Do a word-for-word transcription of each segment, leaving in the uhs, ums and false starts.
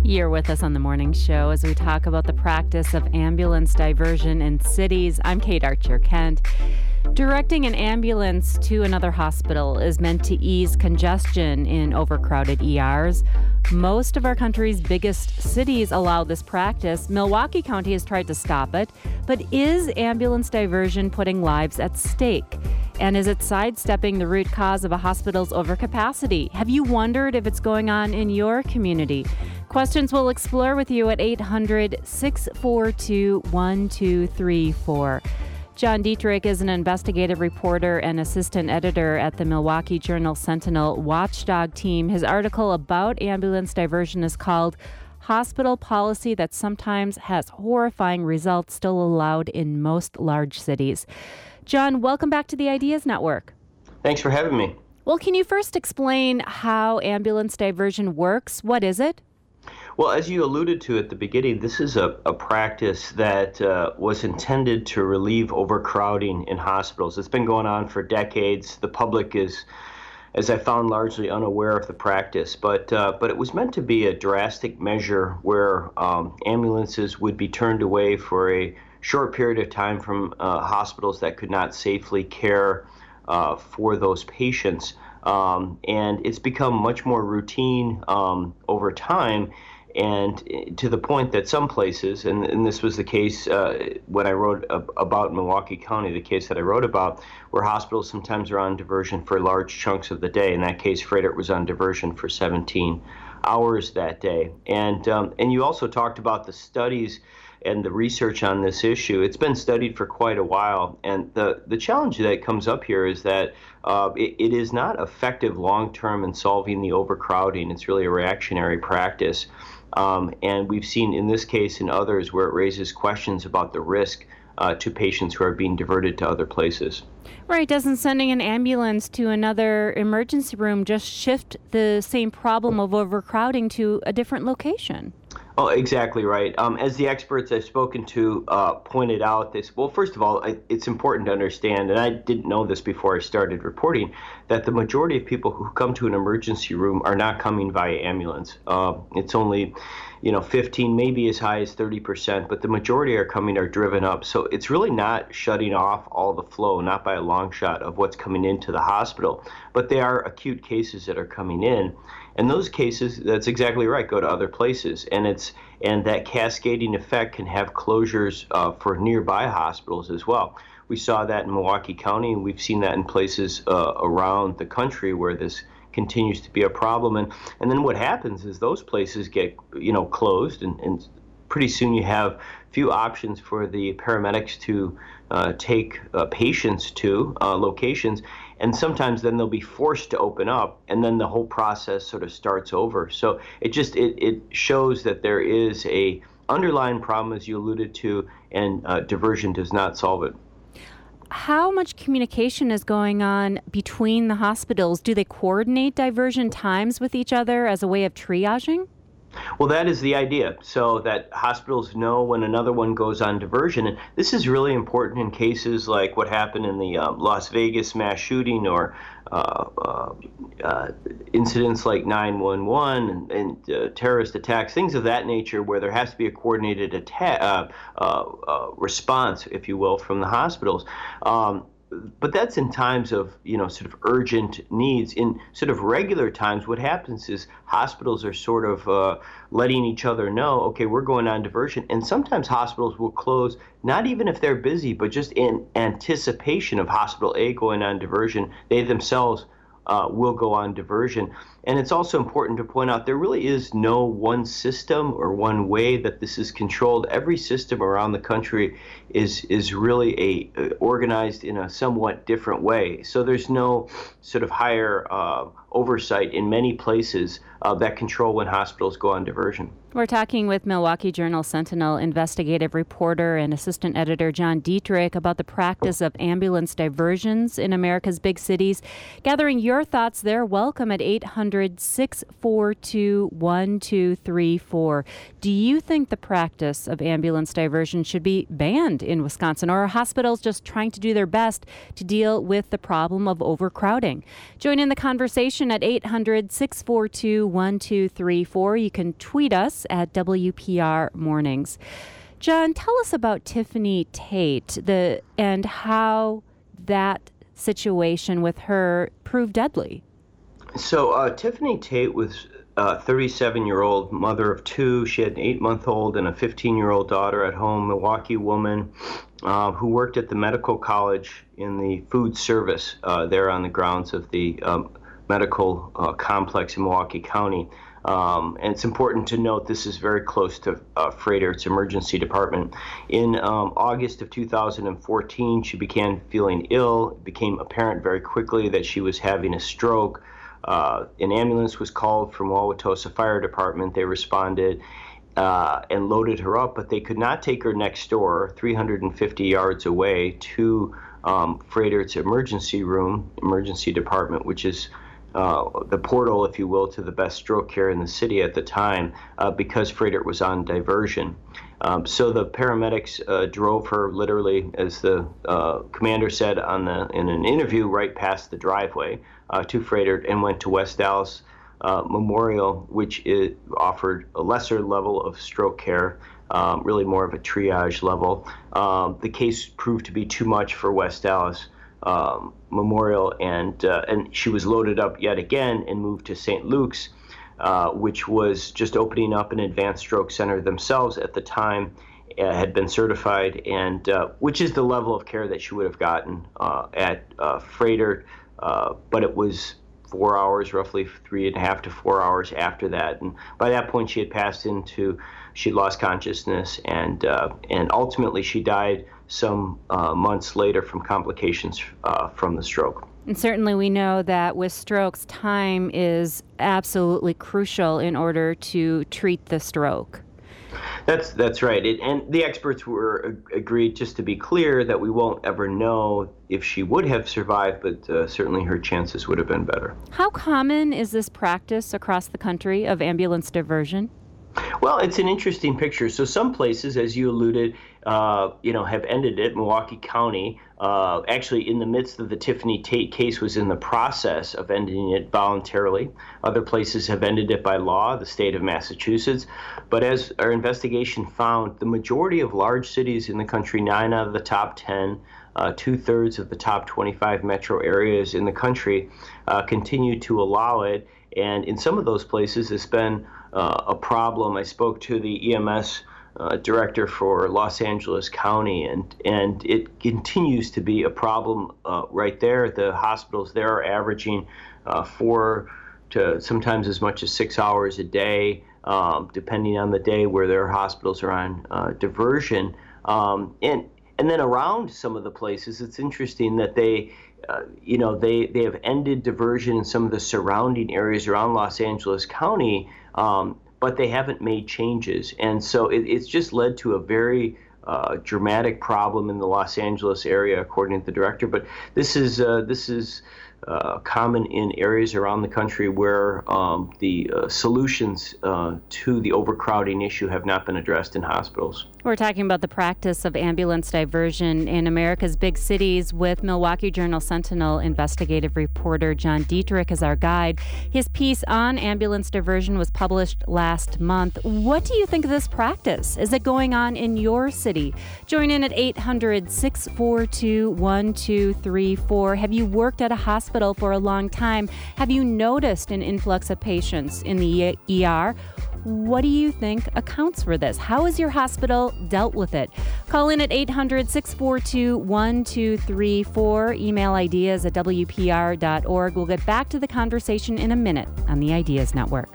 You're with us on the morning show as we talk about the practice of ambulance diversion in cities. I'm Kate Archer-Kent. Directing an ambulance to another hospital is meant to ease congestion in overcrowded E Rs. Most of our country's biggest cities allow this practice. Milwaukee County has tried to stop it, but is ambulance diversion putting lives at stake? And is it sidestepping the root cause of a hospital's overcapacity? Have you wondered if it's going on in your community? Questions we'll explore with you at eight hundred, six four two, one two three four. John Dietrich is an investigative reporter and assistant editor at the Milwaukee Journal-Sentinel Watchdog team. His article about ambulance diversion is called "Hospital Policy That Sometimes Has Horrifying Results Still Allowed in Most Large Cities." John, welcome back to the Ideas Network. Thanks for having me. Well, can you first explain how ambulance diversion works? What is it? Well, as you alluded to at the beginning, this is a, a practice that uh, was intended to relieve overcrowding in hospitals. It's been going on for decades. The public is, as I found, largely unaware of the practice, but uh, but it was meant to be a drastic measure where um, ambulances would be turned away for a short period of time from uh, hospitals that could not safely care uh, for those patients. Um, and it's become much more routine um, over time, and to the point that some places, and, and this was the case uh, when I wrote about Milwaukee County, the case that I wrote about, where hospitals sometimes are on diversion for large chunks of the day. In that case, Frederick was on diversion for seventeen hours that day. And um, and you also talked about the studies and the research on this issue. It's been studied for quite a while, and the, the challenge that comes up here is that uh, it, it is not effective long-term in solving the overcrowding. It's really a reactionary practice, um, and we've seen in this case and others where it raises questions about the risk uh, to patients who are being diverted to other places. Right. Doesn't sending an ambulance to another emergency room just shift the same problem of overcrowding to a different location? Oh, exactly right. Um, as the experts I've spoken to uh, pointed out, this. Well, first of all, I, it's important to understand, and I didn't know this before I started reporting, that the majority of people who come to an emergency room are not coming via ambulance. Uh, it's only, you know, fifteen, maybe as high as thirty percent, but the majority are coming are driven up. So it's really not shutting off all the flow, not by a long shot, of what's coming into the hospital, but they are acute cases that are coming in. And those cases, that's exactly right, go to other places. And it's and that cascading effect can have closures uh, for nearby hospitals as well. We saw that in Milwaukee County, and we've seen that in places uh, around the country where this continues to be a problem. And and then what happens is those places get, you know, closed, and, and pretty soon you have few options for the paramedics to uh, take uh, patients to uh, locations. And sometimes then they'll be forced to open up, and then the whole process sort of starts over. So it just it, it shows that there is a underlying problem, as you alluded to, and uh, diversion does not solve it. How much communication is going on between the hospitals? Do they coordinate diversion times with each other as a way of triaging? Well, that is the idea, so that hospitals know when another one goes on diversion. And this is really important in cases like what happened in the um, Las Vegas mass shooting, or uh, uh, uh, incidents like nine one one and, and uh, terrorist attacks, things of that nature, where there has to be a coordinated attack, uh, uh, uh, response, if you will, from the hospitals. Um, But that's in times of, you know, sort of urgent needs. In sort of regular times, what happens is hospitals are sort of uh, letting each other know, okay, we're going on diversion. And sometimes hospitals will close, not even if they're busy, but just in anticipation of hospital A going on diversion. They themselves uh, will go on diversion. And it's also important to point out there really is no one system or one way that this is controlled. Every system around the country is is really a uh, organized in a somewhat different way. So there's no sort of higher uh, oversight in many places uh, that control when hospitals go on diversion. We're talking with Milwaukee Journal-Sentinel investigative reporter and assistant editor John Dietrich about the practice of ambulance diversions in America's big cities. Gathering your thoughts there, welcome at eight hundred, six four two, one two three four. Do you think the practice of ambulance diversion should be banned in Wisconsin, or are hospitals just trying to do their best to deal with the problem of overcrowding? Join in the conversation conversation at eight hundred, six four two, one two three four. You can tweet us at W P R Mornings. John, tell us about Tiffany Tate the and how that situation with her proved deadly. So uh, Tiffany Tate was a thirty-seven-year-old mother of two. She had an eight-month-old and a fifteen-year-old daughter at home, Milwaukee woman uh, who worked at the medical college in the food service uh, there on the grounds of the um, medical uh, complex in Milwaukee County. Um, and it's important to note this is very close to uh, Froedtert's emergency department. In um, August of two thousand fourteen, she began feeling ill. It became apparent very quickly that she was having a stroke. Uh, an ambulance was called from Wauwatosa Fire Department. They responded uh, and loaded her up, but they could not take her next door, three hundred fifty yards away, to um, Froedtert's emergency room, emergency department, which is Uh, the portal, if you will, to the best stroke care in the city at the time, uh, because Froedtert was on diversion. Um, so the paramedics uh, drove her literally, as the uh, commander said on the in an interview, right past the driveway uh, to Froedtert, and went to West Dallas uh, Memorial, which it offered a lesser level of stroke care, um, really more of a triage level. Um, the case proved to be too much for West Dallas Um, Memorial, and uh, and she was loaded up yet again and moved to Saint Luke's, uh, which was just opening up an advanced stroke center themselves at the time, uh, had been certified, and uh, which is the level of care that she would have gotten uh, at uh, Froedtert, uh, but it was four hours, roughly three and a half to four hours after that, and by that point she had passed into, she lost consciousness, and uh, and ultimately she died some uh, months later from complications uh, from the stroke. And certainly we know that with strokes, time is absolutely crucial in order to treat the stroke. That's that's right. It, and the experts were uh, agreed, just to be clear, that we won't ever know if she would have survived, but uh, certainly her chances would have been better. How common is this practice across the country of ambulance diversion? Well, it's an interesting picture. So some places, as you alluded, uh, you know, have ended it. Milwaukee County, uh, actually in the midst of the Tiffany Tate case, was in the process of ending it voluntarily. Other places have ended it by law, the state of Massachusetts. But as our investigation found, the majority of large cities in the country, nine out of the top ten, uh, two-thirds of the top twenty-five metro areas in the country, uh, continue to allow it. And in some of those places, it's been Uh, a problem. I spoke to the E M S uh, director for Los Angeles County, and and it continues to be a problem uh, right there. The hospitals there are averaging uh, four to sometimes as much as six hours a day, um, depending on the day where their hospitals are on uh, diversion. Um, and and then around some of the places, it's interesting that they Uh, you know, they, they have ended diversion in some of the surrounding areas around Los Angeles County, um, but they haven't made changes. And so it, it's just led to a very uh, dramatic problem in the Los Angeles area, according to the director. But this is uh, this is uh, common in areas around the country where um, the uh, solutions uh, to the overcrowding issue have not been addressed in hospitals. We're talking about the practice of ambulance diversion in America's big cities with Milwaukee Journal-Sentinel investigative reporter John Dietrich as our guide. His piece on ambulance diversion was published last month. What do you think of this practice? Is it going on in your city? Join in at eight hundred, six four two, one two three four. Have you worked at a hospital for a long time? Have you noticed an influx of patients in the E R? What do you think accounts for this? How has your hospital dealt with it? Call in at eight hundred, six four two, one two three four. Email ideas at W P R dot org. We'll get back to the conversation in a minute on the Ideas Network.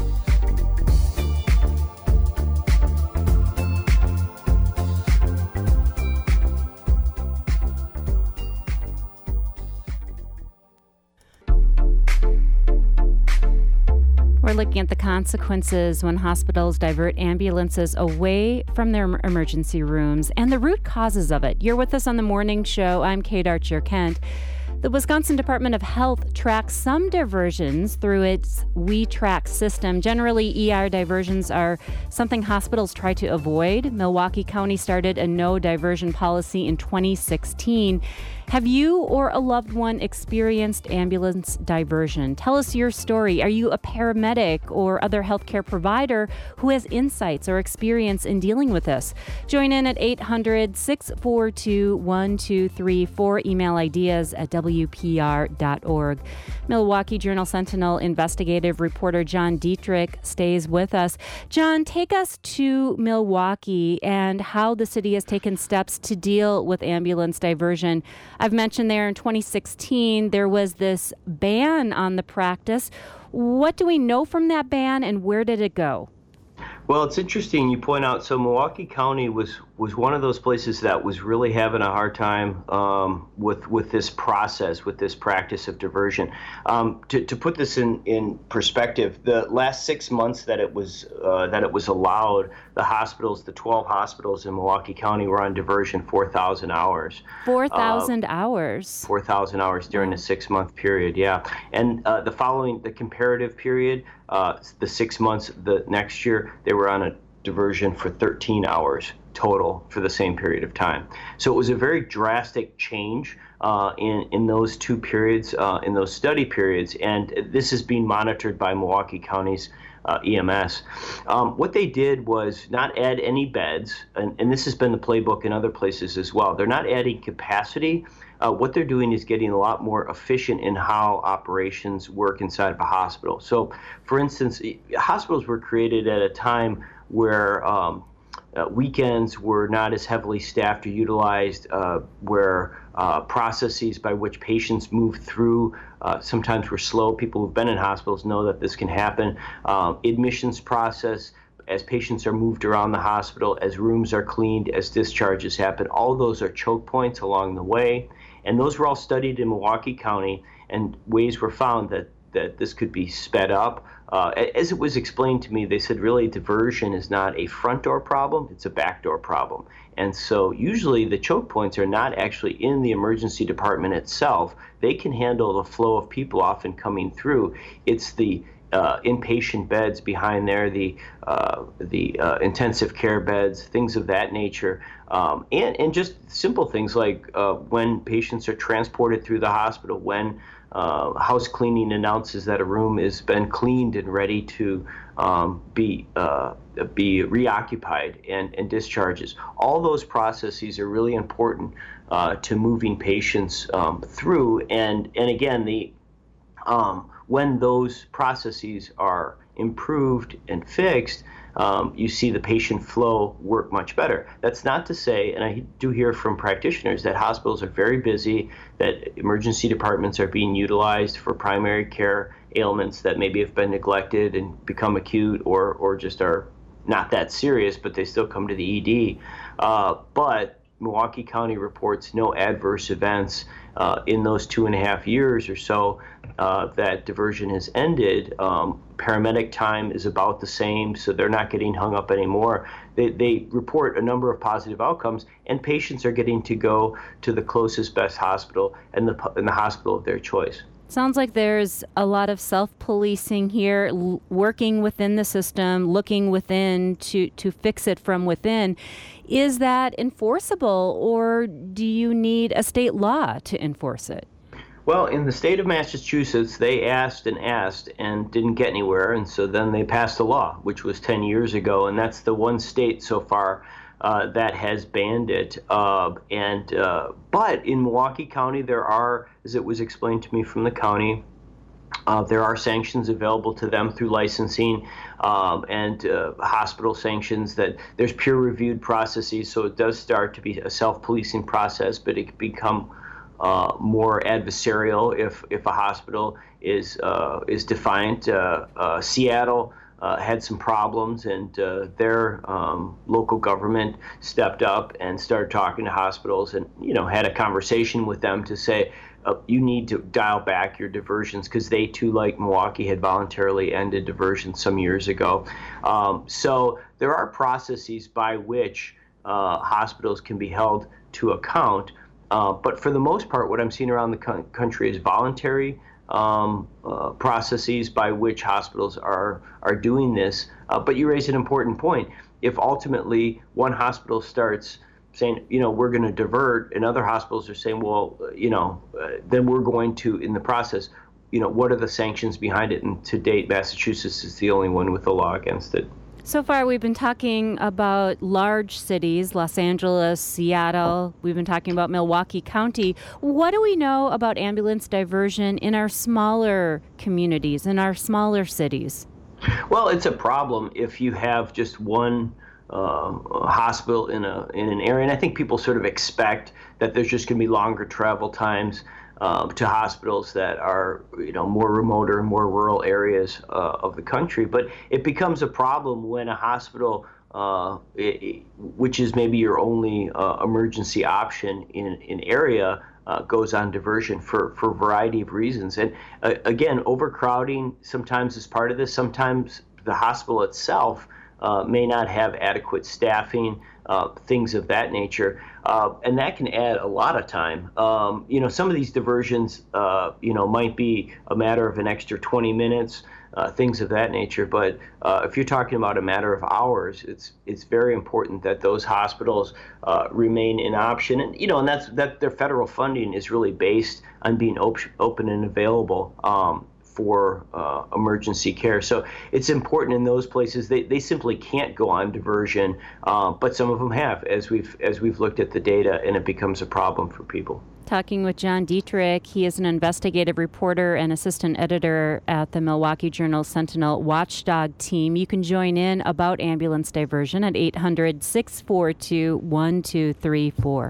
We're looking at the consequences when hospitals divert ambulances away from their emergency rooms and the root causes of it. You're with us on the morning show. I'm Kate Archer Kent. The Wisconsin Department of Health tracks some diversions through its WeTrack system. Generally, E R diversions are something hospitals try to avoid. Milwaukee County started a no diversion policy in twenty sixteen. Have you or a loved one experienced ambulance diversion? Tell us your story. Are you a paramedic or other healthcare provider who has insights or experience in dealing with this? Join in at eight hundred, six four two, one two three four. Email ideas at W P R dot org. Milwaukee Journal Sentinel investigative reporter John Dietrich stays with us. John, take us to Milwaukee and how the city has taken steps to deal with ambulance diversion. I've mentioned there in twenty sixteen, there was this ban on the practice. What do we know from that ban and where did it go? Well, it's interesting you point out, so Milwaukee County was, was one of those places that was really having a hard time um, with with this process, with this practice of diversion. Um, to, to put this in, in perspective, the last six months that it was uh, that it was allowed, the hospitals, the twelve hospitals in Milwaukee County were on diversion four thousand hours. four thousand uh, hours? four thousand hours during a six-month period, yeah. And uh, the following, the comparative period, uh, the six months, the next year, they were on a diversion for thirteen hours total for the same period of time. So it was a very drastic change uh, in, in those two periods, uh, in those study periods, and this is being monitored by Milwaukee County's uh, E M S. Um, what they did was not add any beds, and, and this has been the playbook in other places as well. They're not adding capacity. Uh, what they're doing is getting a lot more efficient in how operations work inside of a hospital. So, for instance, hospitals were created at a time where um, uh, weekends were not as heavily staffed or utilized, uh, where uh, processes by which patients move through uh, sometimes were slow. People who've been in hospitals know that this can happen. Um, admissions process, as patients are moved around the hospital, as rooms are cleaned, as discharges happen, all of those are choke points along the way. And those were all studied in Milwaukee County, and ways were found that, that this could be sped up. Uh, as it was explained to me, they said really diversion is not a front door problem, it's a back door problem. And so usually the choke points are not actually in the emergency department itself. They can handle the flow of people often coming through. It's the Uh, inpatient beds behind there, the uh, the uh, intensive care beds, things of that nature, um, and and just simple things like uh, when patients are transported through the hospital, when uh, house cleaning announces that a room has been cleaned and ready to um, be uh, be reoccupied, and, and discharges. All those processes are really important uh, to moving patients um, through, and and again the um, when those processes are improved and fixed, um, you see the patient flow work much better. That's not to say, and I do hear from practitioners, that hospitals are very busy, that emergency departments are being utilized for primary care ailments that maybe have been neglected and become acute, or, or just are not that serious, but they still come to the E D. Uh, but Milwaukee County reports no adverse events uh, in those two and a half years or so uh, that diversion has ended. Um, paramedic time is about the same, so they're not getting hung up anymore. They, they report a number of positive outcomes, and patients are getting to go to the closest, best hospital and the, and the hospital of their choice. Sounds like there's a lot of self-policing here, l- working within the system, looking within to, to fix it from within. Is that enforceable, or do you need a state law to enforce it? Well, in the state of Massachusetts, they asked and asked and didn't get anywhere, and so then they passed a law, which was ten years ago, and that's the one state so far Uh, that has banned it. Uh, and uh, but in Milwaukee County, there are, as it was explained to me from the county, uh, there are sanctions available to them through licensing um, and uh, hospital sanctions. That there's peer-reviewed processes, so it does start to be a self-policing process, but it can become uh, more adversarial if if a hospital is uh, is defiant. Uh, uh, Seattle Uh, had some problems, and uh, their um, local government stepped up and started talking to hospitals, and you know had a conversation with them to say uh, you need to dial back your diversions, because they too, like Milwaukee, had voluntarily ended diversions some years ago. Um, so there are processes by which uh, hospitals can be held to account Uh, but for the most part, what I'm seeing around the co- country is voluntary um, uh, processes by which hospitals are are doing this. Uh, but you raise an important point. If ultimately one hospital starts saying, you know, we're going to divert, and other hospitals are saying, well, you know, uh, then we're going to, in the process, you know, what are the sanctions behind it? And to date, Massachusetts is the only one with a law against it. So far, we've been talking about large cities, Los Angeles, Seattle. We've been talking about Milwaukee County. What do we know about ambulance diversion in our smaller communities, in our smaller cities? Well, it's a problem if you have just one uh, hospital in a in an area, and I think people sort of expect that there's just going to be longer travel times uh, to hospitals that are, you know, more remote or more rural areas uh, of the country. But it becomes a problem when a hospital, uh, it, which is maybe your only uh, emergency option in an area, Uh, goes on diversion for, for a variety of reasons. And uh, again, overcrowding sometimes is part of this. Sometimes the hospital itself uh, may not have adequate staffing, uh, things of that nature. Uh, and that can add a lot of time. Um, you know, some of these diversions, uh, you know, might be a matter of an extra twenty minutes, uh, things of that nature. But uh, if you're talking about a matter of hours, it's it's very important that those hospitals uh, remain in option. And, you know, and that's that their federal funding is really based on being op- open and available um, for uh, emergency care. So it's important in those places. They, they simply can't go on diversion, uh, but some of them have, as we've as we've looked at the data, and it becomes a problem for people. Talking with John Dietrich. He is an investigative reporter and assistant editor at the Milwaukee Journal Sentinel Watchdog team. You can join in about ambulance diversion at eight hundred, six four two, one two three four.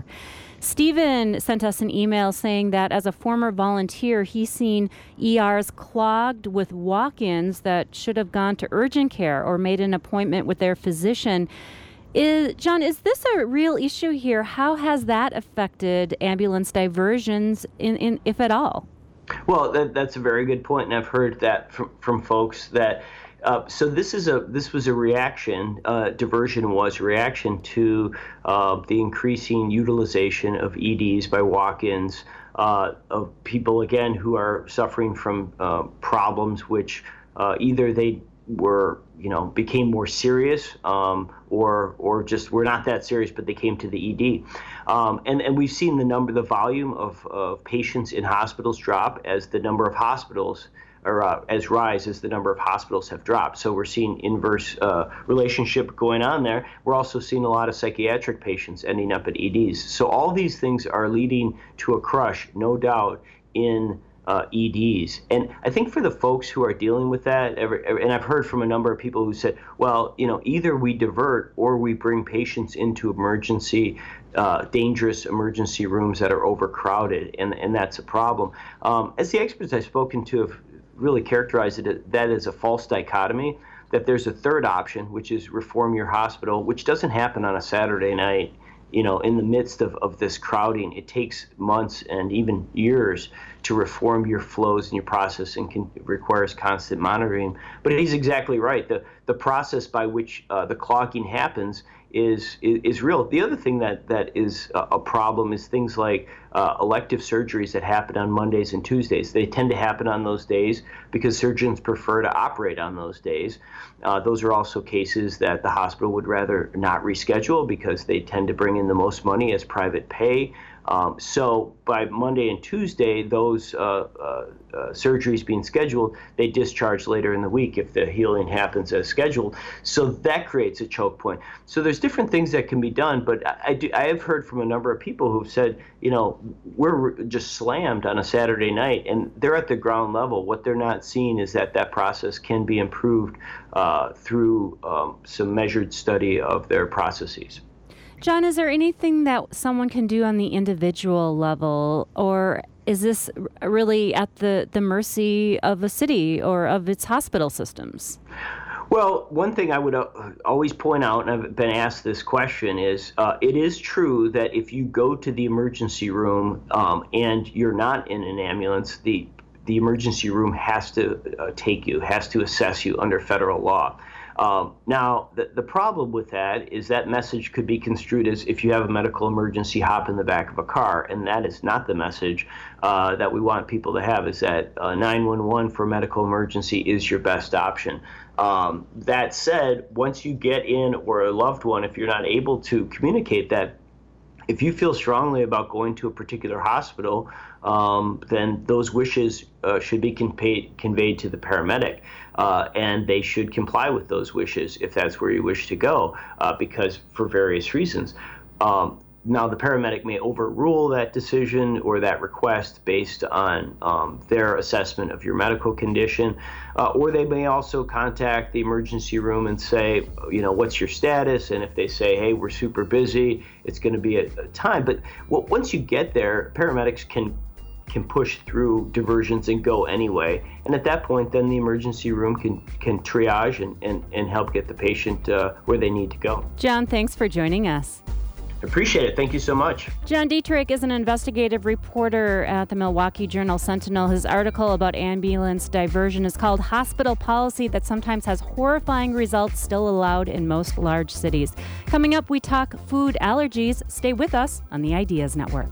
Stephen sent us an email saying that as a former volunteer, he's seen E Rs clogged with walk-ins that should have gone to urgent care or made an appointment with their physician. Is, John, is this a real issue here? How has that affected ambulance diversions, in, in if at all? Well, that, that's a very good point, and I've heard that from, from folks that. Uh, so this is a this was a reaction. Uh, diversion was a reaction to uh, the increasing utilization of E Ds by walk-ins uh, of people, again, who are suffering from uh, problems which uh, either they were, you know, became more serious, um, or or just were not that serious, but they came to the E D. Um, and, and we've seen the number, the volume of, of patients in hospitals drop as the number of hospitals, or uh, as rise as the number of hospitals have dropped. So we're seeing inverse uh, relationship going on there. We're also seeing a lot of psychiatric patients ending up at E Ds. So all these things are leading to a crush, no doubt, in Uh, E Ds. And I think for the folks who are dealing with that, every, and I've heard from a number of people who said, well, you know, either we divert or we bring patients into emergency, uh, dangerous emergency rooms that are overcrowded, and, and that's a problem. Um, as the experts I've spoken to have really characterized it, that is a false dichotomy, that there's a third option, which is reform your hospital, which doesn't happen on a Saturday night. You know, in the midst of, of this crowding, it takes months and even years to reform your flows and your process, and can, requires constant monitoring. But he's exactly right. The the process by which uh, the clogging happens is, is is real. The other thing that that is a, a problem is things like uh, elective surgeries that happen on Mondays and Tuesdays. They tend to happen on those days because surgeons prefer to operate on those days. Uh, those are also cases that the hospital would rather not reschedule because they tend to bring in the most money as private pay. Um, so by Monday and Tuesday, those uh, uh, uh, surgeries being scheduled, they discharge later in the week if the healing happens as scheduled. So that creates a choke point. So there's different things that can be done, but I, I, do, I have heard from a number of people who've said, you know, we're just slammed on a Saturday night, and they're at the ground level. What they're not seeing is that that process can be improved uh, through um, some measured study of their processes. John, is there anything that someone can do on the individual level, or is this really at the, the mercy of a city or of its hospital systems? Well, one thing I would uh, always point out, and I've been asked this question, is uh, it is true that if you go to the emergency room um, and you're not in an ambulance, the the emergency room has to uh, take you, has to assess you under federal law. Um, now, the, the problem with that is that message could be construed as if you have a medical emergency, hop in the back of a car, and that is not the message uh, that we want people to have, is that uh, nine one one for medical emergency is your best option. Um, that said, once you get in, or a loved one, if you're not able to communicate that, if you feel strongly about going to a particular hospital, um, then those wishes uh, should be conveyed, conveyed to the paramedic, uh, and they should comply with those wishes if that's where you wish to go, uh, because for various reasons. Um, Now, the paramedic may overrule that decision or that request based on um, their assessment of your medical condition, uh, or they may also contact the emergency room and say, you know, what's your status? And if they say, hey, we're super busy, it's going to be a, a time. But well, once you get there, paramedics can can push through diversions and go anyway. And at that point, then the emergency room can, can triage and, and, and help get the patient uh, where they need to go. John, thanks for joining us. Appreciate it. Thank you so much. John Dietrich is an investigative reporter at the Milwaukee Journal Sentinel. His article about ambulance diversion is called Hospital Policy That Sometimes Has Horrifying Results Still Allowed in Most Large Cities. Coming up, we talk food allergies. Stay with us on the Ideas Network.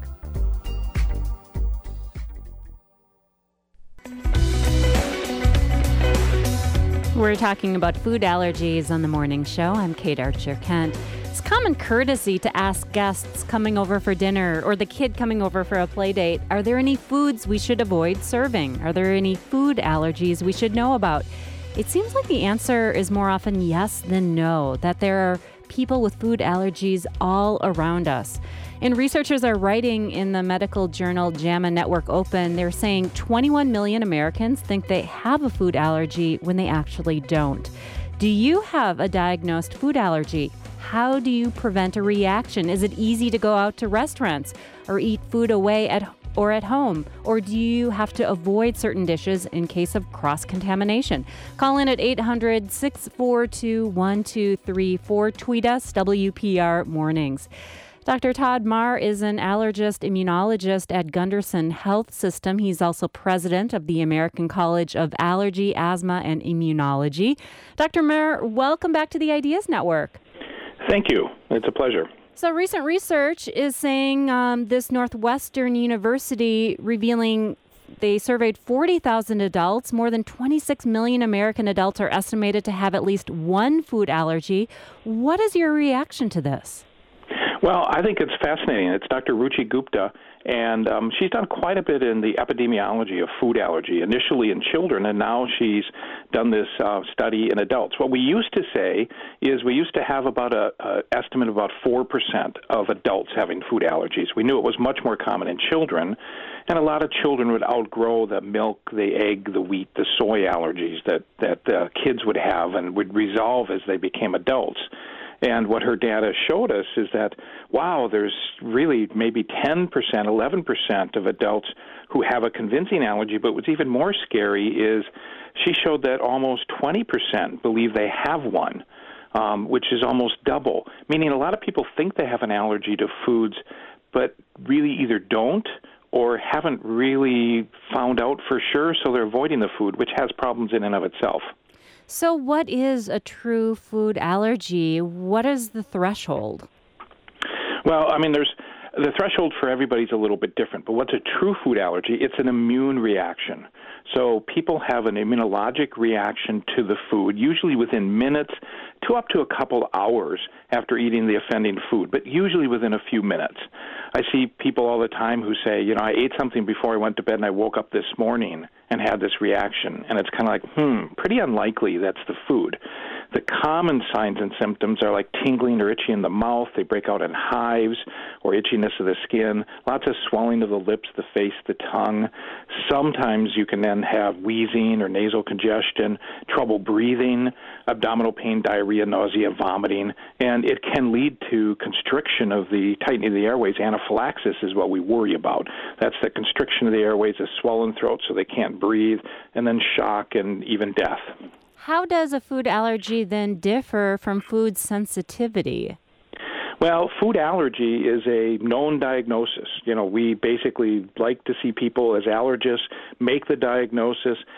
We're talking about food allergies on the morning show. I'm Kate Archer-Kent. It's common courtesy to ask guests coming over for dinner or the kid coming over for a play date, are there any foods we should avoid serving? Are there any food allergies we should know about? It seems like the answer is more often yes than no, that there are people with food allergies all around us. And researchers are writing in the medical journal JAMA Network Open, they're saying twenty-one million Americans think they have a food allergy when they actually don't. Do you have a diagnosed food allergy? How do you prevent a reaction? Is it easy to go out to restaurants or eat food away at or at home? Or do you have to avoid certain dishes in case of cross-contamination? Call in at eight hundred, six four two, one two three four. Tweet us, W P R Mornings. Doctor Todd Marr is an allergist immunologist at Gundersen Health System. He's also president of the American College of Allergy, Asthma, and Immunology. Doctor Marr, welcome back to the Ideas Network. Thank you. It's a pleasure. So recent research is saying um, this Northwestern University revealing they surveyed forty thousand adults. More than twenty-six million American adults are estimated to have at least one food allergy. What is your reaction to this? Well, I think it's fascinating. It's Doctor Ruchi Gupta, and um, she's done quite a bit in the epidemiology of food allergy, initially in children, and now she's done this uh, study in adults. What we used to say is we used to have about a, a estimate of about four percent of adults having food allergies. We knew it was much more common in children, and a lot of children would outgrow the milk, the egg, the wheat, the soy allergies that, that uh, kids would have and would resolve as they became adults. And what her data showed us is that, wow, there's really maybe ten percent, eleven percent of adults who have a convincing allergy. But what's even more scary is she showed that almost twenty percent believe they have one, um, which is almost double, meaning a lot of people think they have an allergy to foods, but really either don't or haven't really found out for sure, so they're avoiding the food, which has problems in and of itself. So what is a true food allergy? What is the threshold? Well, I mean, there's the threshold for everybody's a little bit different, but what's a true food allergy? It's an immune reaction. So people have an immunologic reaction to the food, usually within minutes to up to a couple hours after eating the offending food, but usually within a few minutes. I see people all the time who say, you know, I ate something before I went to bed and I woke up this morning and had this reaction. And it's kind of like, hmm, pretty unlikely that's the food. The common signs and symptoms are like tingling or itchy in the mouth. They break out in hives or itchiness of the skin, lots of swelling of the lips, the face, the tongue. Sometimes you can then have wheezing or nasal congestion, trouble breathing, abdominal pain, diarrhea, nausea, vomiting, and it can lead to constriction of the tightening of the airways. Anaphylaxis is what we worry about. That's the constriction of the airways, a swollen throat so they can't breathe, and then shock and even death. How does a food allergy then differ from food sensitivity? Well, food allergy is a known diagnosis. You know, we basically like to see people as allergists make the diagnosis.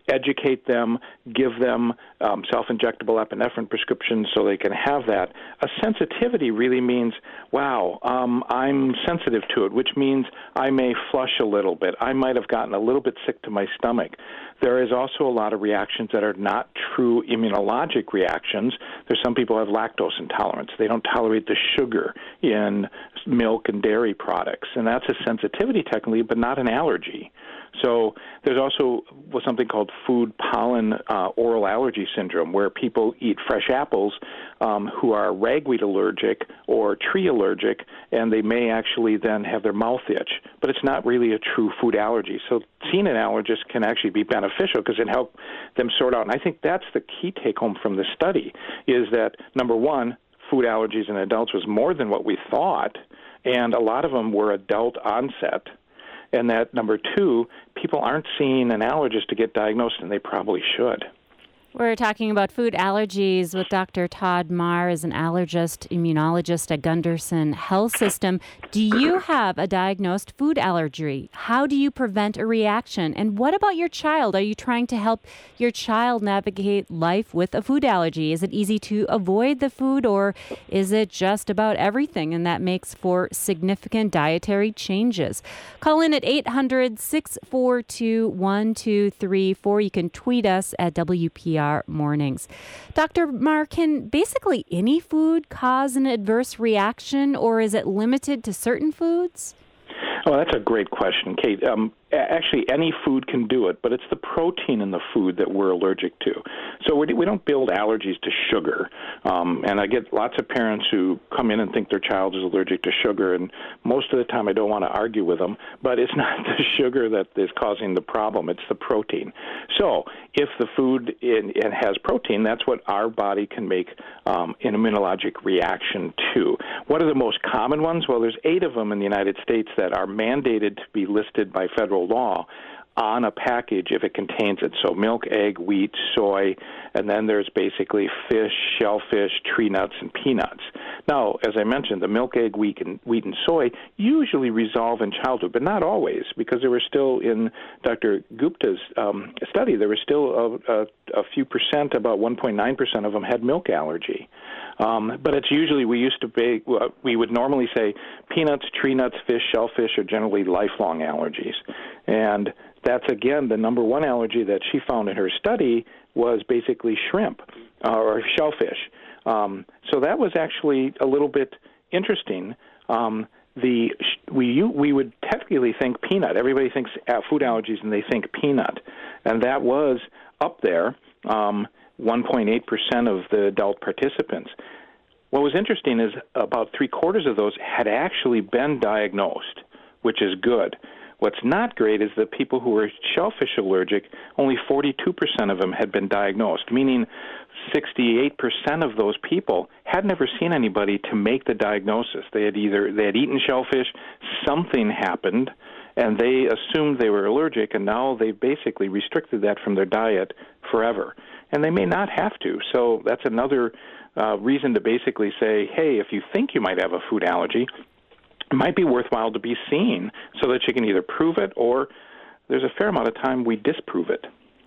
educate them, give them um, self-injectable epinephrine prescriptions so they can have that. A sensitivity really means, wow, um, I'm sensitive to it, which means I may flush a little bit. I might have gotten a little bit sick to my stomach. There is also a lot of reactions that are not true immunologic reactions. There's some people who have lactose intolerance. They don't tolerate the sugar in milk and dairy products, and that's a sensitivity technically, but not an allergy. So there's also something called food pollen uh, oral allergy syndrome, where people eat fresh apples um, who are ragweed allergic or tree allergic, and they may actually then have their mouth itch. But it's not really a true food allergy. So seeing an allergist can actually be beneficial because it helps them sort out. And I think that's the key take-home from the study, is that, number one, food allergies in adults was more than what we thought, and a lot of them were adult onset. And that, number two, people aren't seeing an allergist to get diagnosed, and they probably should. We're talking about food allergies with Doctor Todd Marr, as an allergist, immunologist at Gundersen Health System. Do you have a diagnosed food allergy? How do you prevent a reaction? And what about your child? Are you trying to help your child navigate life with a food allergy? Is it easy to avoid the food, or is it just about everything, and that makes for significant dietary changes? Call in at eight hundred, six four two, one two three four. You can tweet us at W P R Mornings. Doctor Marr, can basically any food cause an adverse reaction, or is it limited to certain foods? Oh, that's a great question, Kate. Um, actually, any food can do it, but it's the protein in the food that we're allergic to. So we, we don't build allergies to sugar. Um, and I get lots of parents who come in and think their child is allergic to sugar, and most of the time I don't want to argue with them, but it's not the sugar that is causing the problem. It's the protein. So if the food in, it has protein, that's what our body can make um, an immunologic reaction to. What are the most common ones? Well, there's eight of them in the United States that are mandated to be listed by federal law on a package if it contains it. So milk, egg, wheat, soy, and then there's basically fish, shellfish, tree nuts, and peanuts. Now, as I mentioned, the milk, egg, wheat, and, wheat, and soy usually resolve in childhood, but not always, because there were still, in Doctor Gupta's um, study, there was still a, a, a few percent, about one point nine percent of them had milk allergy. Um, but it's usually, we used to be, we would normally say peanuts, tree nuts, fish, shellfish are generally lifelong allergies. And that's, again, the number one allergy that she found in her study was basically shrimp uh, or shellfish. Um, so that was actually a little bit interesting. Um, the we we would technically think peanut. Everybody thinks food allergies, and they think peanut. And that was up there, um, one point eight percent of the adult participants. What was interesting is about three-quarters of those had actually been diagnosed, which is good. What's not great is that people who were shellfish allergic, only forty-two percent of them had been diagnosed, meaning sixty-eight percent of those people had never seen anybody to make the diagnosis. They had either they had eaten shellfish, something happened, and they assumed they were allergic, and now they've basically restricted that from their diet forever. And they may not have to. So that's another uh, reason to basically say, hey, if you think you might have a food allergy, it might be worthwhile to be seen so that you can either prove it, or there's a fair amount of time we disprove it.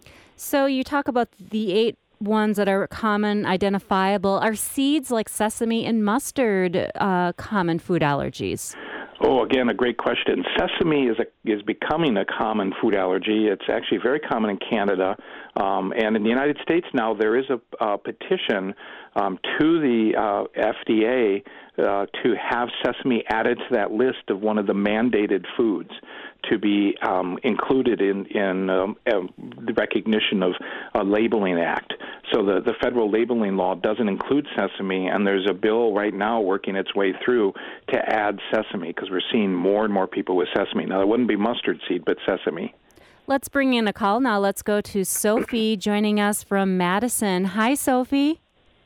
So you talk about the eight ones that are common, identifiable. Are seeds like sesame and mustard uh, common food allergies? Oh, again, a great question. Sesame is a, is becoming a common food allergy. It's actually very common in Canada. Um, and in the United States now, there is a, a petition um, to the uh, F D A uh, to have sesame added to that list of one of the mandated foods to be um, included in, in um, uh, the recognition of a labeling act. So the, the federal labeling law doesn't include sesame, and there's a bill right now working its way through to add sesame, because we're seeing more and more people with sesame. Now, it wouldn't be mustard seed, but sesame. Let's bring in a call now. Let's go to Sophie joining us from Madison. Hi, Sophie.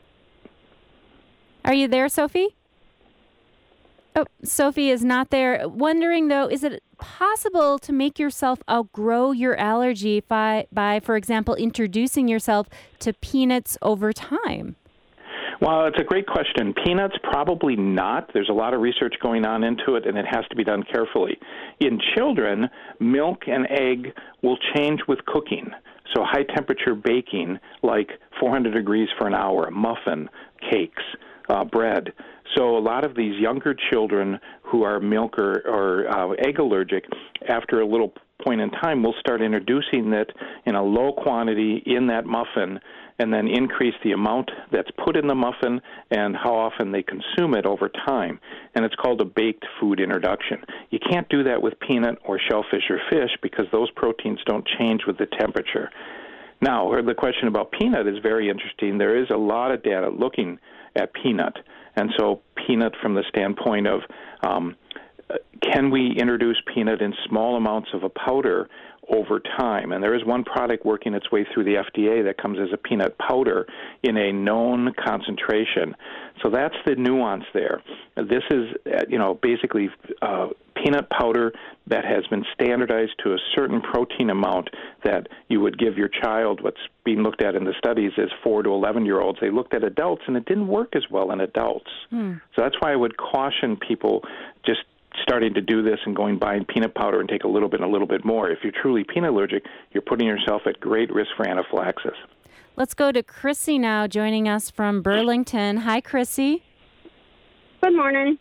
Are you there, Sophie? Oh, Sophie is not there. Wondering, though, is it possible to make yourself outgrow your allergy by, by, for example, introducing yourself to peanuts over time? Well, it's a great question. Peanuts, probably not. There's a lot of research going on into it, and it has to be done carefully. In children, milk and egg will change with cooking. So high temperature baking, like four hundred degrees for an hour, muffin, cakes, uh, bread. So a lot of these younger children who are milk or, or uh, egg allergic, after a little point in time, we'll start introducing it in a low quantity in that muffin, and then increase the amount that's put in the muffin and how often they consume it over time. And it's called a baked food introduction. You can't do that with peanut or shellfish or fish because those proteins don't change with the temperature. Now, the question about peanut is very interesting. There is a lot of data looking at peanut. And so peanut from the standpoint of um, can we introduce peanut in small amounts of a powder over time? And there is one product working its way through the F D A that comes as a peanut powder in a known concentration. So that's the nuance there. This is, you know, basically uh, peanut powder that has been standardized to a certain protein amount that you would give your child. What's being looked at in the studies is four to eleven-year-olds. They looked at adults, and it didn't work as well in adults. Hmm. So that's why I would caution people just starting to do this and going buying peanut powder and take a little bit and a little bit more. If you're truly peanut allergic, you're putting yourself at great risk for anaphylaxis. Let's go to Chrissy now, joining us from Burlington. Hi, Chrissy. Good morning.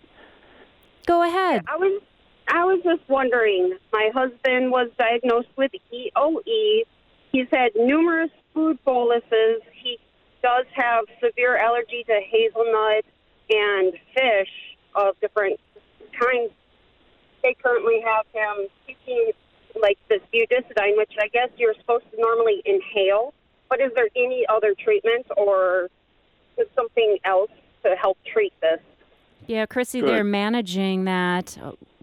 Go ahead. I was I was just wondering, my husband was diagnosed with E O E. He's had numerous food boluses. He does have severe allergy to hazelnut and fish of different kinds. They currently have him taking like this budesonide, which I guess you're supposed to normally inhale. But is there any other treatment or is something else to help treat this? Yeah, Chrissy, they're managing that.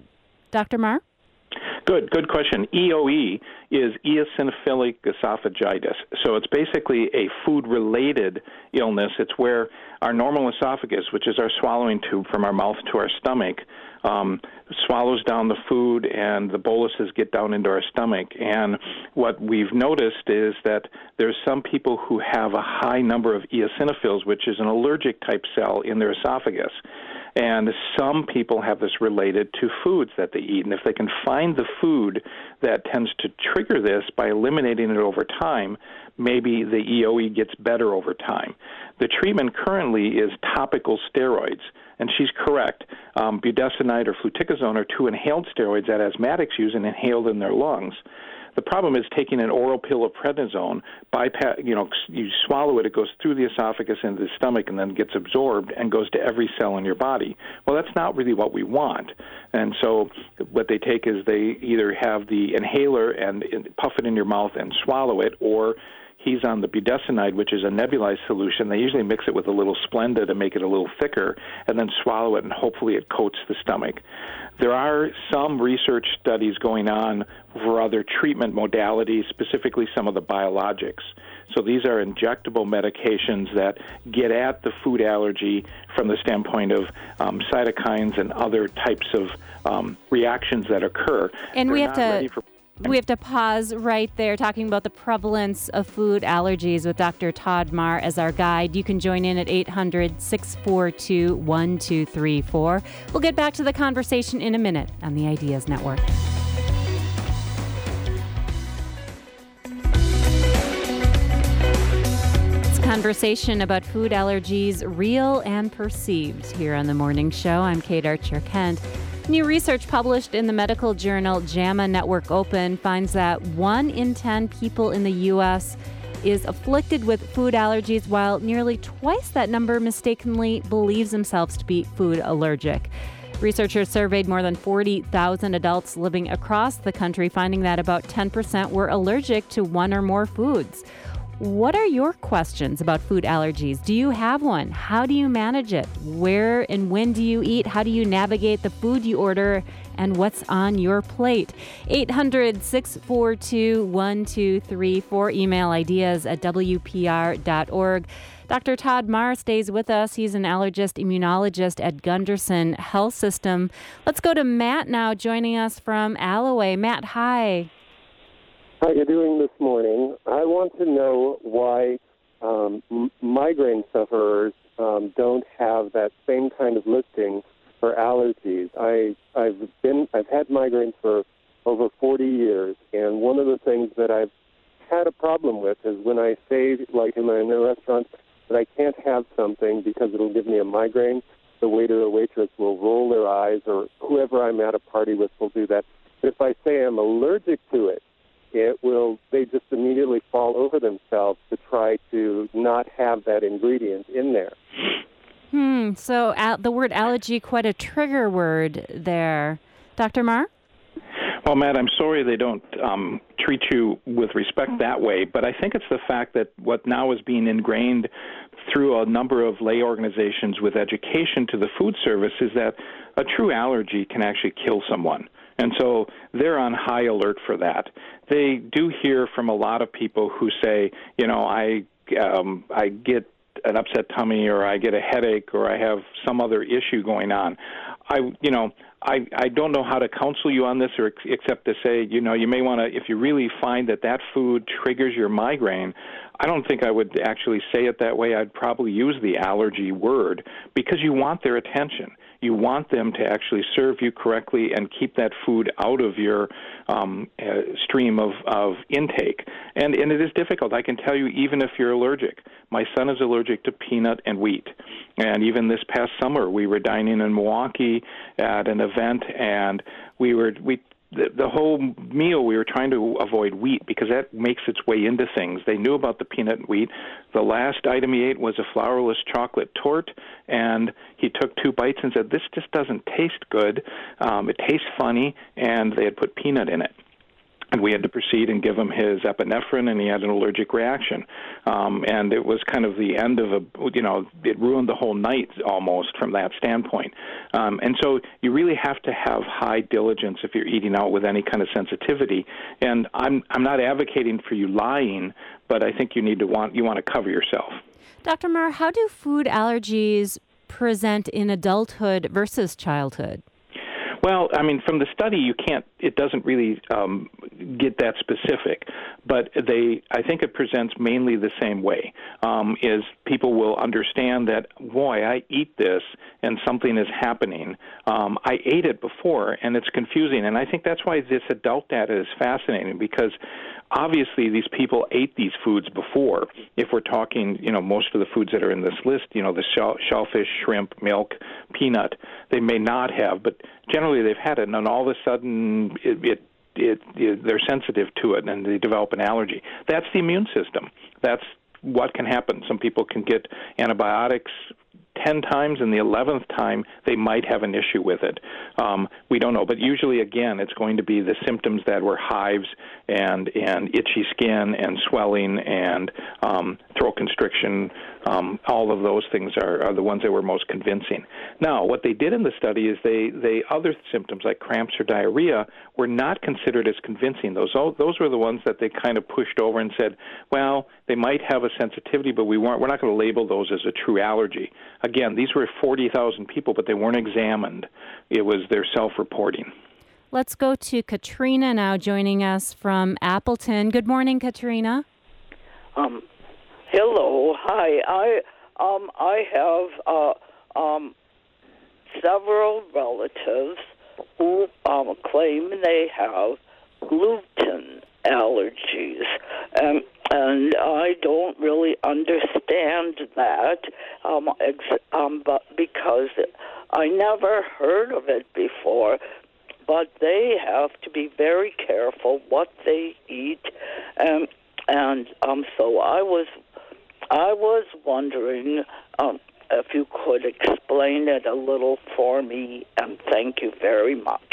Doctor Marr? Good, good question. E O E is eosinophilic esophagitis. So it's basically a food-related illness. It's where our normal esophagus, which is our swallowing tube from our mouth to our stomach, um, swallows down the food and the boluses get down into our stomach. And what we've noticed is that there's some people who have a high number of eosinophils, which is an allergic type cell in their esophagus. And some people have this related to foods that they eat. And if they can find the food that tends to trigger this by eliminating it over time, maybe the E O E gets better over time. The treatment currently is topical steroids. And she's correct. Um, budesonide or fluticasone are two inhaled steroids that asthmatics use and inhaled in their lungs. The problem is taking an oral pill of prednisone, bypass, you know, you swallow it, it goes through the esophagus into the stomach and then gets absorbed and goes to every cell in your body. Well, that's not really what we want. And so what they take is they either have the inhaler and puff it in your mouth and swallow it, or he's on the budesonide, which is a nebulized solution. They usually mix it with a little Splenda to make it a little thicker and then swallow it, and hopefully it coats the stomach. There are some research studies going on for other treatment modalities, specifically some of the biologics. So these are injectable medications that get at the food allergy from the standpoint of um, cytokines and other types of um, reactions that occur. And They're we have to... For- We have to pause right there talking about the prevalence of food allergies with Doctor Todd Marr as our guide. You can join in at eight hundred, six four two, one two three four. We'll get back to the conversation in a minute on the Ideas Network. It's a conversation about food allergies, real and perceived, here on The Morning Show. I'm Kate Archer-Kent. New research published in the medical journal JAMA Network Open finds that one in ten people in the U S is afflicted with food allergies, while nearly twice that number mistakenly believes themselves to be food allergic. Researchers surveyed more than forty thousand adults living across the country, finding that about ten percent were allergic to one or more foods. What are your questions about food allergies? Do you have one? How do you manage it? Where and when do you eat? How do you navigate the food you order? And what's on your plate? eight hundred, six four two, one two three four. Email ideas at w p r dot org. Doctor Todd Marr stays with us. He's an allergist immunologist at Gunderson Health System. Let's go to Matt now, joining us from Alloway. Matt, hi. How are you doing this morning? I want to know why um, m- migraine sufferers um, don't have that same kind of listing for allergies. I, I've been, I've had migraines for over forty years, and one of the things that I've had a problem with is when I say, like in, my, in a restaurant, that I can't have something because it'll give me a migraine, the waiter or waitress will roll their eyes, or whoever I'm at a party with will do that. But if I say I'm allergic to it, it will, they just immediately fall over themselves to try to not have that ingredient in there. Hmm, so uh, the word allergy, quite a trigger word there. Doctor Marr? Well, Matt, I'm sorry they don't um, treat you with respect that way, but I think it's the fact that what now is being ingrained through a number of lay organizations with education to the food service is that a true allergy can actually kill someone. And so they're on high alert for that. They do hear from a lot of people who say, you know, I um, I get an upset tummy, or I get a headache, or I have some other issue going on. I, you know, I, I don't know how to counsel you on this, or ex- except to say, you know, you may want to, if you really find that that food triggers your migraine, I don't think I would actually say it that way. I'd probably use the allergy word, because you want their attention. You want them to actually serve you correctly and keep that food out of your um, uh, stream of, of intake. And, and it is difficult. I can tell you, even if you're allergic. My son is allergic to peanut and wheat. And even this past summer, we were dining in Milwaukee at an event, and we were we the, the whole meal we were trying to avoid wheat because that makes its way into things. They knew about the peanut and wheat. The last item he ate was a flourless chocolate torte, and he took two bites and said, "This just doesn't taste good. Um, it tastes funny," and they had put peanut in it. And we had to proceed and give him his epinephrine, and he had an allergic reaction. Um, and it was kind of the end of a, you know, it ruined the whole night almost from that standpoint. Um, and so you really have to have high diligence if you're eating out with any kind of sensitivity. And I'm I'm not advocating for you lying, but I think you need to want you want to cover yourself. Doctor Marr, how do food allergies present in adulthood versus childhood? Well, I mean, from the study, you can't, it doesn't really um, get that specific, but they, I think it presents mainly the same way, um, is people will understand that, boy, I eat this and something is happening. Um, I ate it before, and it's confusing, and I think that's why this adult data is fascinating, because obviously these people ate these foods before. If we're talking, you know, most of the foods that are in this list, you know, the shell, shellfish, shrimp, milk, peanut, they may not have, but generally they've had it, and then all of a sudden it, it, it, it, they're sensitive to it, and they develop an allergy. That's the immune system. That's what can happen. Some people can get antibiotics ten times, and the eleventh time they might have an issue with it. Um, we don't know, but usually, again, it's going to be the symptoms that were hives and and itchy skin and swelling and um, throat constriction. Um, all of those things are, are the ones that were most convincing. Now, what they did in the study is they, they other symptoms like cramps or diarrhea were not considered as convincing. Those those were the ones that they kind of pushed over and said, well, they might have a sensitivity, but we weren't. We're not going to label those as a true allergy. Again, these were forty thousand people, but they weren't examined. It was their self-reporting. Let's go to Katrina now, joining us from Appleton. Good morning, Katrina. Um, hello, hi. I um I have uh um several relatives who um claim they have gluten allergies, and and I don't really understand that, um, ex- um, but because I never heard of it before. But they have to be very careful what they eat, um, and um, so I was I was wondering um, if you could explain it a little for me, and thank you very much.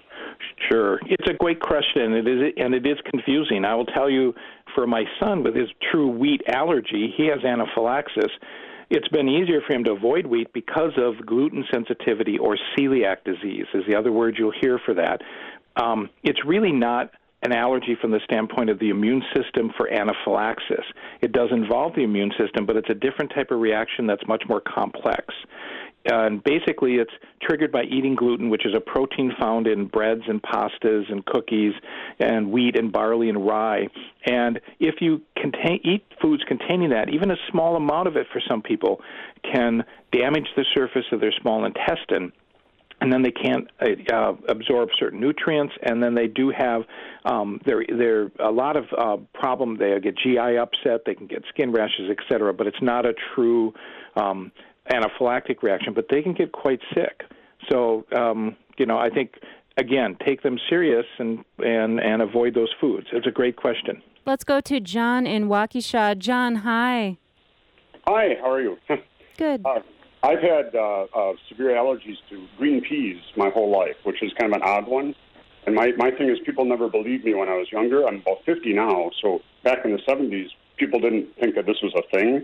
Sure. It's a great question, it is, and it is confusing. I will tell you, for my son with his true wheat allergy, he has anaphylaxis. It's been easier for him to avoid wheat because of gluten sensitivity, or celiac disease is the other word you'll hear for that. Um, it's really not an allergy from the standpoint of the immune system for anaphylaxis. It does involve the immune system, but it's a different type of reaction that's much more complex. Uh, and basically, it's triggered by eating gluten, which is a protein found in breads and pastas and cookies and wheat and barley and rye. And if you contain, eat foods containing that, even a small amount of it for some people can damage the surface of their small intestine. and then they can't uh, absorb certain nutrients, and then they do have um, there there a lot of uh, problem. They get G I upset, they can get skin rashes, et cetera. But it's not a true um, anaphylactic reaction. But they can get quite sick. So um, you know, I think again, take them serious and and and avoid those foods. It's a great question. Let's go to John in Waukesha. John, hi. Hi, how are you? Good. Uh, I've had uh, uh, severe allergies to green peas my whole life, which is kind of an odd one. And my, my thing is people never believed me when I was younger. I'm about fifty now, so back in the seventies, people didn't think that this was a thing.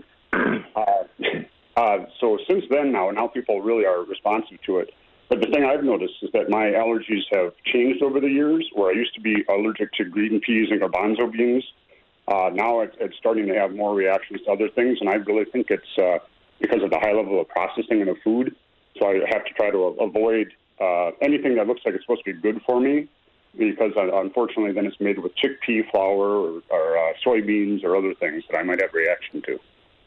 uh, uh, so since then now, now people really are responsive to it. But the thing I've noticed is that my allergies have changed over the years, where I used to be allergic to green peas and garbanzo beans. Uh, now it, it's starting to have more reactions to other things, and I really think it's uh, because of the high level of processing in the food. So I have to try to avoid uh, anything that looks like it's supposed to be good for me, because uh, unfortunately then it's made with chickpea flour or, or uh, soybeans or other things that I might have reaction to.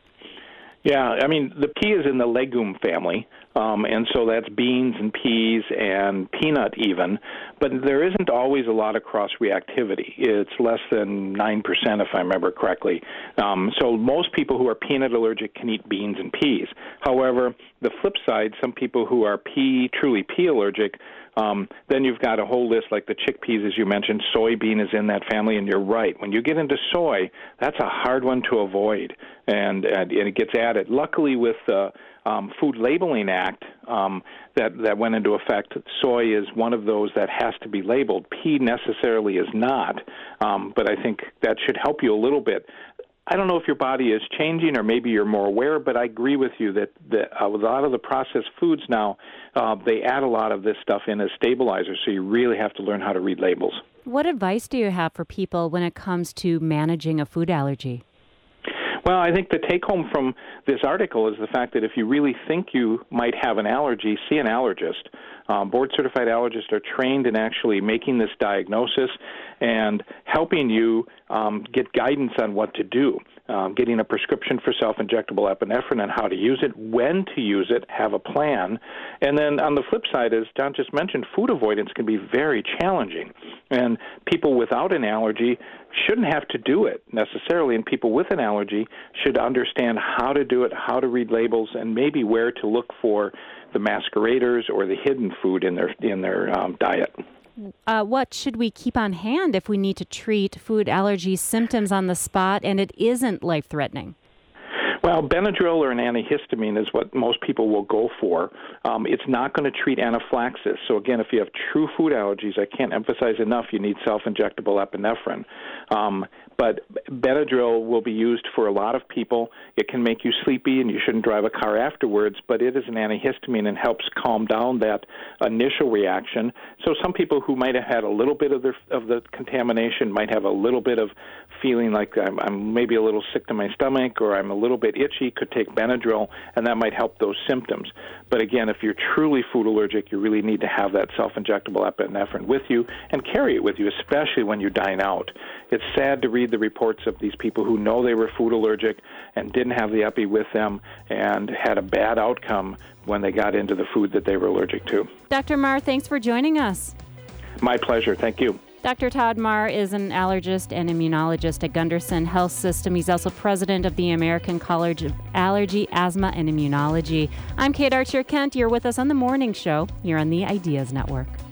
Yeah, I mean, the pea is in the legume family, um, and so that's beans and peas and peanut even, but there isn't always a lot of cross-reactivity. It's less than nine percent, if I remember correctly. Um, so most people who are peanut allergic can eat beans and peas. However, the flip side, some people who are pea, truly pea allergic, Um, then you've got a whole list like the chickpeas, as you mentioned. Soybean is in that family, and you're right. When you get into soy, that's a hard one to avoid, and, and, and it gets added. Luckily, with the um, Food Labeling Act um, that, that went into effect, soy is one of those that has to be labeled. Pea necessarily is not, um, but I think that should help you a little bit. I don't know if your body is changing or maybe you're more aware, but I agree with you that, that uh, with a lot of the processed foods now, uh, they add a lot of this stuff in as stabilizers, so you really have to learn how to read labels. What advice do you have for people when it comes to managing a food allergy? Well, I think the take-home from this article is the fact that if you really think you might have an allergy, see an allergist. Um, board-certified allergists are trained in actually making this diagnosis and helping you um, get guidance on what to do, um, getting a prescription for self-injectable epinephrine and how to use it, when to use it, have a plan. And then on the flip side, as John just mentioned, food avoidance can be very challenging. And people without an allergy shouldn't have to do it necessarily, and people with an allergy should understand how to do it, how to read labels, and maybe where to look for the masqueraders or the hidden food in their in their um, diet. Uh, what should we keep on hand if we need to treat food allergy symptoms on the spot and it isn't life-threatening? Well, Benadryl or an antihistamine is what most people will go for. Um, it's not going to treat anaphylaxis. So again, if you have true food allergies, I can't emphasize enough, you need self-injectable epinephrine. Um, but Benadryl will be used for a lot of people. It can make you sleepy and you shouldn't drive a car afterwards, but it is an antihistamine and helps calm down that initial reaction. So some people who might have had a little bit of the, of the contamination might have a little bit of feeling like I'm, I'm maybe a little sick to my stomach or I'm a little bit itchy, could take Benadryl, and that might help those symptoms. But again, if you're truly food allergic, you really need to have that self-injectable epinephrine with you and carry it with you, especially when you dine out. It's sad to read the reports of these people who know they were food allergic and didn't have the epi with them and had a bad outcome when they got into the food that they were allergic to. Doctor Marr, thanks for joining us. My pleasure. Thank you. Doctor Todd Marr is an allergist and immunologist at Gundersen Health System. He's also president of the American College of Allergy, Asthma, and Immunology. I'm Kate Archer-Kent. You're with us on The Morning Show here on the Ideas Network.